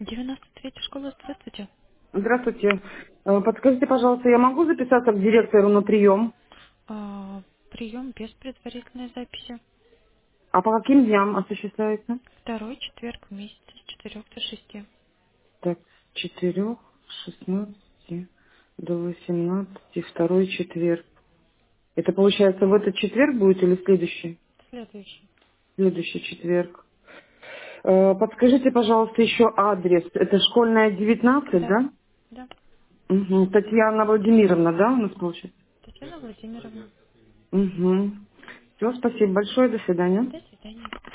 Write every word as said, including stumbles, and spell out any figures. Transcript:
девяносто третья школа, здравствуйте. Здравствуйте. Э, Подскажите, пожалуйста, я могу записаться к директору на прием? А, прием без предварительной записи. А по каким дням осуществляется? Второй четверг в месяце с четырёх до шести. Так, с четырех, шестнадцати до восемнадцати, второй четверг. Это получается в этот четверг будет или следующий? Следующий. Следующий четверг. Э, Подскажите, пожалуйста, еще адрес. Это школьная девятнадцать, Да, да? да. Угу. Татьяна Владимировна, да, у нас получается? Татьяна Владимировна. Угу. Все, спасибо большое, до свидания. До свидания.